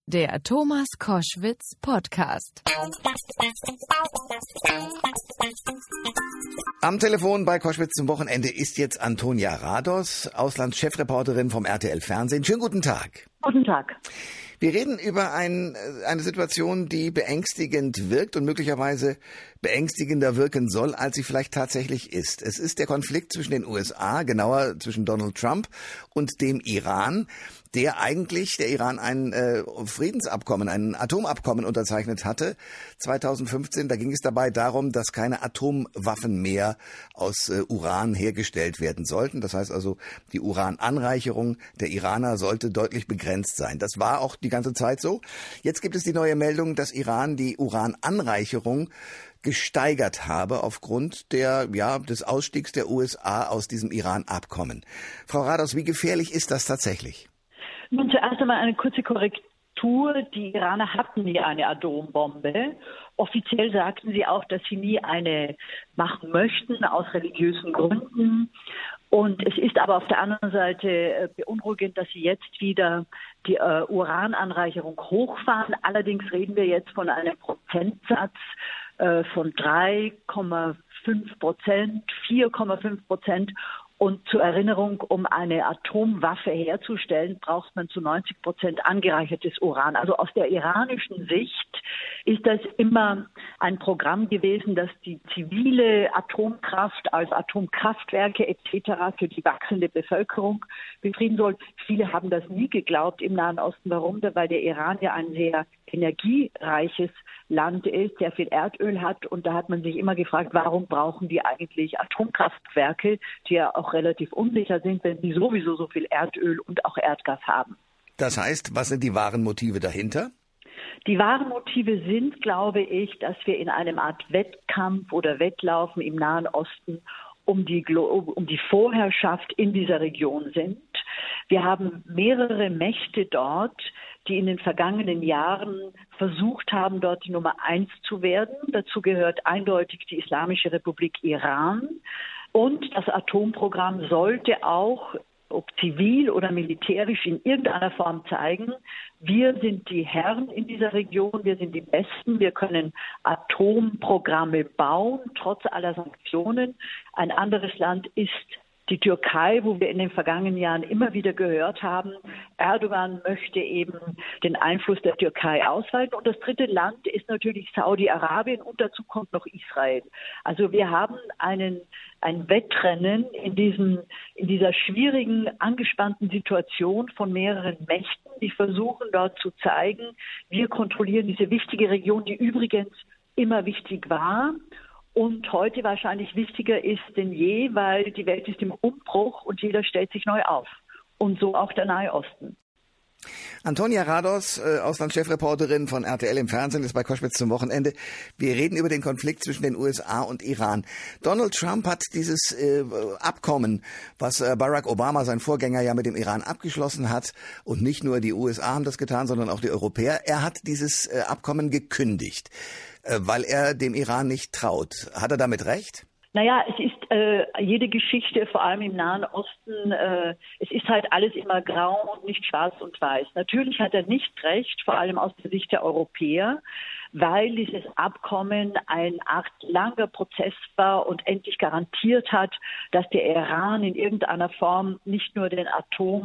Der Thomas Koschwitz Podcast. Am Telefon bei Koschwitz zum Wochenende ist jetzt Antonia Rados, Auslandschefreporterin vom RTL Fernsehen. Schönen guten Tag. Guten Tag. Wir reden über eine Situation, die beängstigend wirkt und möglicherweise beängstigender wirken soll, als sie vielleicht tatsächlich ist. Es ist der Konflikt zwischen den USA, genauer zwischen Donald Trump und dem Iran, der Iran ein Friedensabkommen, ein Atomabkommen unterzeichnet hatte 2015. Da ging es dabei darum, dass keine Atomwaffen mehr aus Uran hergestellt werden sollten. Das heißt also, die Urananreicherung der Iraner sollte deutlich begrenzt sein. Das war auch die ganze Zeit so. Jetzt gibt es die neue Meldung, dass Iran die Urananreicherung gesteigert habe aufgrund des Ausstiegs der USA aus diesem Iran-Abkommen. Frau Rados, wie gefährlich ist das tatsächlich? Nun, zuerst einmal eine kurze Korrektur. Die Iraner hatten nie eine Atombombe. Offiziell sagten sie auch, dass sie nie eine machen möchten, aus religiösen Gründen. Und es ist aber auf der anderen Seite beunruhigend, dass sie jetzt wieder die Urananreicherung hochfahren. Allerdings reden wir jetzt von einem Prozentsatz von 3,5%, 4,5%. Und zur Erinnerung, um eine Atomwaffe herzustellen, braucht man zu 90% angereichertes Uran. Also aus der iranischen Sicht ist das immer ein Programm gewesen, das die zivile Atomkraft als Atomkraftwerke etc. für die wachsende Bevölkerung befrieden soll. Viele haben das nie geglaubt im Nahen Osten. Warum? Weil der Iran ja ein sehr energiereiches Land ist, sehr viel Erdöl hat. Und da hat man sich immer gefragt, warum brauchen die eigentlich Atomkraftwerke, die ja auch relativ unsicher sind, wenn sie sowieso so viel Erdöl und auch Erdgas haben. Das heißt, was sind die wahren Motive dahinter? Die wahren Motive sind, glaube ich, dass wir in einem Art Wettkampf oder Wettlaufen im Nahen Osten um die Vorherrschaft in dieser Region sind. Wir haben mehrere Mächte dort, die in den vergangenen Jahren versucht haben, dort die Nummer 1 zu werden. Dazu gehört eindeutig die Islamische Republik Iran. Und das Atomprogramm sollte auch, ob zivil oder militärisch, in irgendeiner Form zeigen, wir sind die Herren in dieser Region, wir sind die Besten, wir können Atomprogramme bauen, trotz aller Sanktionen. Ein anderes Land ist die Türkei, wo wir in den vergangenen Jahren immer wieder gehört haben, Erdogan möchte eben den Einfluss der Türkei ausweiten. Und das dritte Land ist natürlich Saudi-Arabien und dazu kommt noch Israel. Also wir haben ein Wettrennen in dieser schwierigen, angespannten Situation von mehreren Mächten, die versuchen dort zu zeigen, wir kontrollieren diese wichtige Region, die übrigens immer wichtig war. Und heute wahrscheinlich wichtiger ist denn je, weil die Welt ist im Umbruch und jeder stellt sich neu auf. Und so auch der Nahe Osten. Antonia Rados, Auslandschefreporterin von RTL im Fernsehen, ist bei Koschwitz zum Wochenende. Wir reden über den Konflikt zwischen den USA und Iran. Donald Trump hat dieses Abkommen, was Barack Obama, sein Vorgänger, ja mit dem Iran abgeschlossen hat, und nicht nur die USA haben das getan, sondern auch die Europäer, er hat dieses Abkommen gekündigt, weil er dem Iran nicht traut. Hat er damit recht? Naja, es ist jede Geschichte, vor allem im Nahen Osten, es ist halt alles immer grau und nicht schwarz und weiß. Natürlich hat er nicht recht, vor allem aus der Sicht der Europäer, weil dieses Abkommen eine Art langer Prozess war und endlich garantiert hat, dass der Iran in irgendeiner Form nicht nur das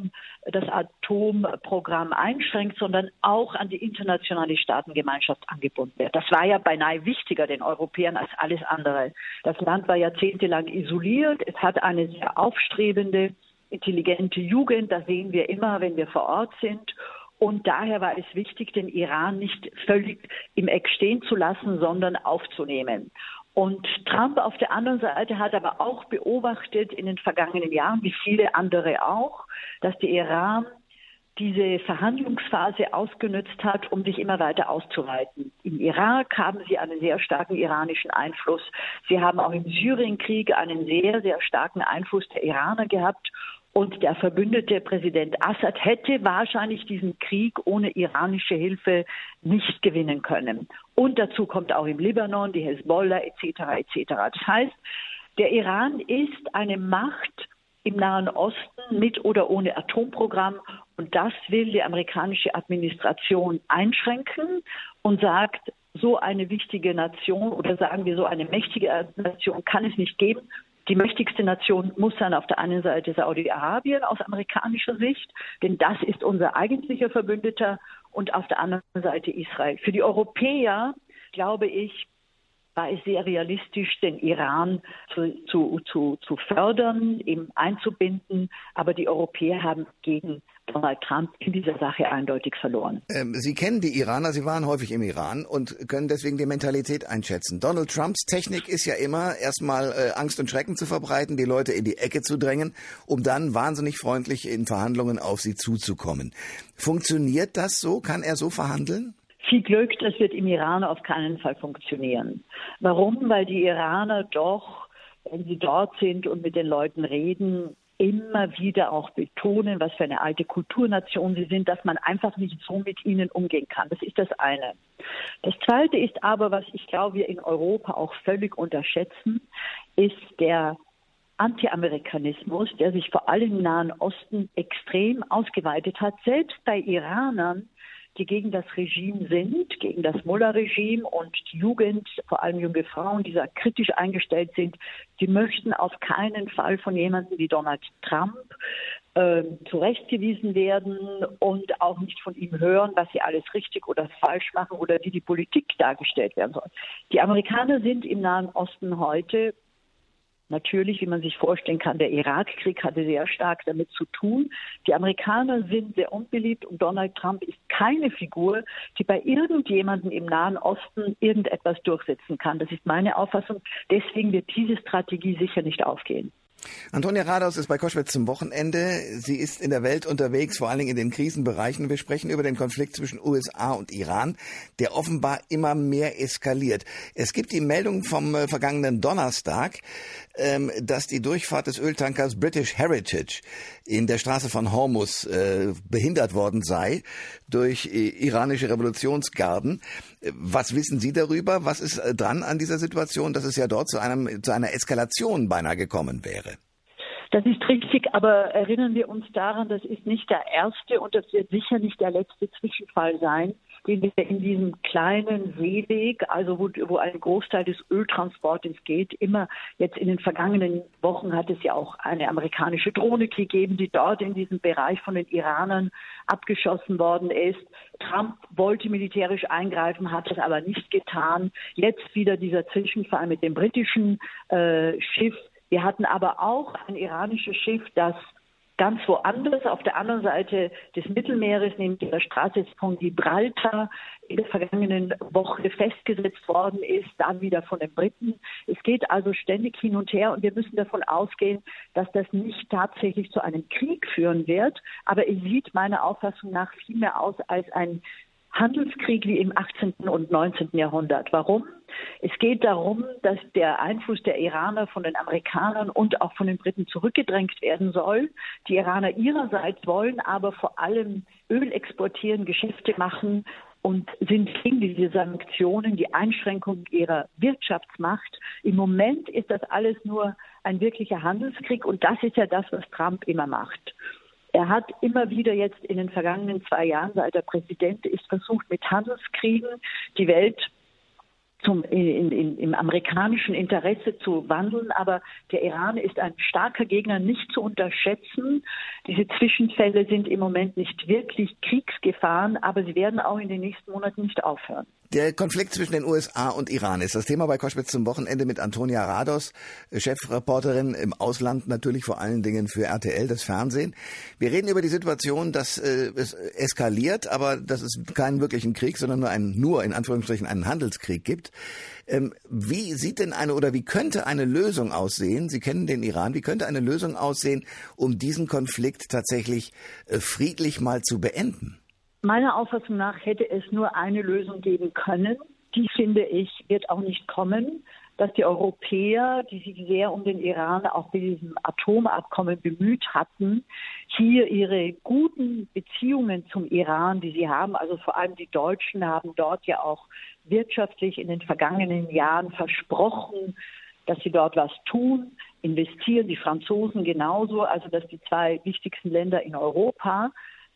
Atomprogramm einschränkt, sondern auch an die internationale Staatengemeinschaft angebunden wird. Das war ja beinahe wichtiger den Europäern als alles andere. Das Land war jahrzehntelang isoliert. Es hat eine sehr aufstrebende, intelligente Jugend. Das sehen wir immer, wenn wir vor Ort sind. Und daher war es wichtig, den Iran nicht völlig im Eck stehen zu lassen, sondern aufzunehmen. Und Trump auf der anderen Seite hat aber auch beobachtet in den vergangenen Jahren, wie viele andere auch, dass der Iran diese Verhandlungsphase ausgenutzt hat, um sich immer weiter auszuweiten. Im Irak haben sie einen sehr starken iranischen Einfluss. Sie haben auch im Syrienkrieg einen sehr, sehr starken Einfluss der Iraner gehabt. Und der verbündete Präsident Assad hätte wahrscheinlich diesen Krieg ohne iranische Hilfe nicht gewinnen können. Und dazu kommt auch im Libanon die Hezbollah etc. etc. Das heißt, der Iran ist eine Macht im Nahen Osten mit oder ohne Atomprogramm Und das will die amerikanische Administration einschränken und sagt, so eine wichtige Nation oder sagen wir so eine mächtige Nation kann es nicht geben. Die mächtigste Nation muss sein auf der einen Seite Saudi-Arabien aus amerikanischer Sicht, denn das ist unser eigentlicher Verbündeter, und auf der anderen Seite Israel. Für die Europäer, glaube ich, war es sehr realistisch, den Iran zu fördern, eben einzubinden. Aber die Europäer haben gegen Donald Trump in dieser Sache eindeutig verloren. Sie kennen die Iraner, Sie waren häufig im Iran und können deswegen die Mentalität einschätzen. Donald Trumps Technik ist ja immer, erstmal Angst und Schrecken zu verbreiten, die Leute in die Ecke zu drängen, um dann wahnsinnig freundlich in Verhandlungen auf sie zuzukommen. Funktioniert das so? Kann er so verhandeln? Viel Glück, das wird im Iran auf keinen Fall funktionieren. Warum? Weil die Iraner doch, wenn sie dort sind und mit den Leuten reden, immer wieder auch betonen, was für eine alte Kulturnation sie sind, dass man einfach nicht so mit ihnen umgehen kann. Das ist das eine. Das Zweite ist aber, was ich glaube, wir in Europa auch völlig unterschätzen, ist der Anti-Amerikanismus, der sich vor allem im Nahen Osten extrem ausgeweitet hat, selbst bei Iranern, die gegen das Regime sind, gegen das Mullah-Regime, und die Jugend, vor allem junge Frauen, die da kritisch eingestellt sind, die möchten auf keinen Fall von jemandem wie Donald Trump zurechtgewiesen werden und auch nicht von ihm hören, was sie alles richtig oder falsch machen oder wie die Politik dargestellt werden soll. Die Amerikaner sind im Nahen Osten heute natürlich, wie man sich vorstellen kann, der Irakkrieg hatte sehr stark damit zu tun. Die Amerikaner sind sehr unbeliebt und Donald Trump ist keine Figur, die bei irgendjemandem im Nahen Osten irgendetwas durchsetzen kann. Das ist meine Auffassung. Deswegen wird diese Strategie sicher nicht aufgehen. Antonia Rados ist bei Koschwitz zum Wochenende. Sie ist in der Welt unterwegs, vor allen Dingen in den Krisenbereichen. Wir sprechen über den Konflikt zwischen USA und Iran, der offenbar immer mehr eskaliert. Es gibt die Meldung vom vergangenen Donnerstag, dass die Durchfahrt des Öltankers British Heritage in der Straße von Hormuz behindert worden sei durch iranische Revolutionsgarden. Was wissen Sie darüber? Was ist dran an dieser Situation, dass es ja dort zu einer Eskalation beinahe gekommen wäre? Das ist richtig, aber erinnern wir uns daran, das ist nicht der erste und das wird sicher nicht der letzte Zwischenfall sein, den wir in diesem kleinen Seeweg, also wo ein Großteil des Öltransportes geht, immer jetzt in den vergangenen Wochen hat es ja auch eine amerikanische Drohne gegeben, die dort in diesem Bereich von den Iranern abgeschossen worden ist. Trump wollte militärisch eingreifen, hat das aber nicht getan. Jetzt wieder dieser Zwischenfall mit dem britischen Schiff. Wir hatten aber auch ein iranisches Schiff, das ganz woanders, auf der anderen Seite des Mittelmeeres, nämlich der Straße von Gibraltar, in der vergangenen Woche festgesetzt worden ist, dann wieder von den Briten. Es geht also ständig hin und her und wir müssen davon ausgehen, dass das nicht tatsächlich zu einem Krieg führen wird. Aber es sieht meiner Auffassung nach viel mehr aus als ein Handelskrieg wie im 18. und 19. Jahrhundert. Warum? Es geht darum, dass der Einfluss der Iraner von den Amerikanern und auch von den Briten zurückgedrängt werden soll. Die Iraner ihrerseits wollen aber vor allem Öl exportieren, Geschäfte machen und sind gegen diese Sanktionen, die Einschränkung ihrer Wirtschaftsmacht. Im Moment ist das alles nur ein wirklicher Handelskrieg und das ist ja das, was Trump immer macht. Er hat immer wieder jetzt in den vergangenen 2 Jahren, seit er Präsident ist, versucht, mit Handelskriegen die Welt im amerikanischen Interesse zu wandeln. Aber der Iran ist ein starker Gegner, nicht zu unterschätzen. Diese Zwischenfälle sind im Moment nicht wirklich Kriegsgefahren, aber sie werden auch in den nächsten Monaten nicht aufhören. Der Konflikt zwischen den USA und Iran ist das Thema bei Koschwitz zum Wochenende mit Antonia Rados, Chefreporterin im Ausland, natürlich vor allen Dingen für RTL, das Fernsehen. Wir reden über die Situation, dass es eskaliert, aber dass es keinen wirklichen Krieg, sondern nur in Anführungsstrichen einen Handelskrieg gibt. Wie sieht denn wie könnte eine Lösung aussehen? Sie kennen den Iran. Wie könnte eine Lösung aussehen, um diesen Konflikt tatsächlich friedlich mal zu beenden? Meiner Auffassung nach hätte es nur eine Lösung geben können. Die, finde ich, wird auch nicht kommen, dass die Europäer, die sich sehr um den Iran auch bei diesem Atomabkommen bemüht hatten, hier ihre guten Beziehungen zum Iran, die sie haben, also vor allem die Deutschen haben dort ja auch wirtschaftlich in den vergangenen Jahren versprochen, dass sie dort was tun, investieren, die Franzosen genauso, also dass die 2 wichtigsten Länder in Europa,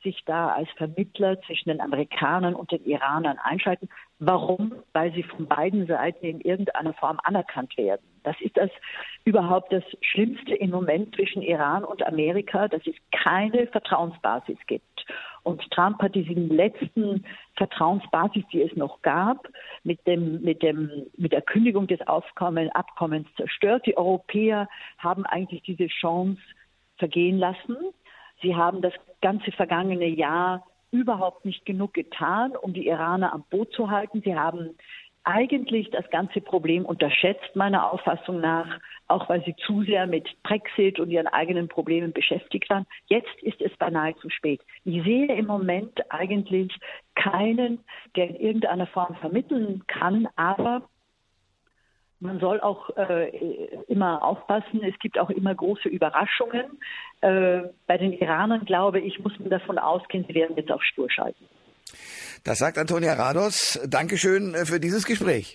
sich da als Vermittler zwischen den Amerikanern und den Iranern einschalten. Warum? Weil sie von beiden Seiten in irgendeiner Form anerkannt werden. Das ist überhaupt das Schlimmste im Moment zwischen Iran und Amerika, dass es keine Vertrauensbasis gibt. Und Trump hat diesen letzten Vertrauensbasis, die es noch gab, mit der Kündigung des Abkommens zerstört. Die Europäer haben eigentlich diese Chance vergehen lassen. Sie haben das ganze vergangene Jahr überhaupt nicht genug getan, um die Iraner am Boot zu halten. Sie haben eigentlich das ganze Problem unterschätzt, meiner Auffassung nach, auch weil sie zu sehr mit Brexit und ihren eigenen Problemen beschäftigt waren. Jetzt ist es beinahe zu spät. Ich sehe im Moment eigentlich keinen, der in irgendeiner Form vermitteln kann, aber man soll auch immer aufpassen. Es gibt auch immer große Überraschungen. Bei den Iranern, glaube ich, muss man davon ausgehen, sie werden jetzt auf Stur schalten. Das sagt Antonia Rados. Dankeschön für dieses Gespräch.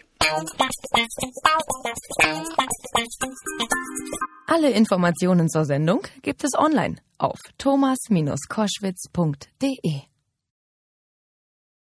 Alle Informationen zur Sendung gibt es online auf thomas-koschwitz.de.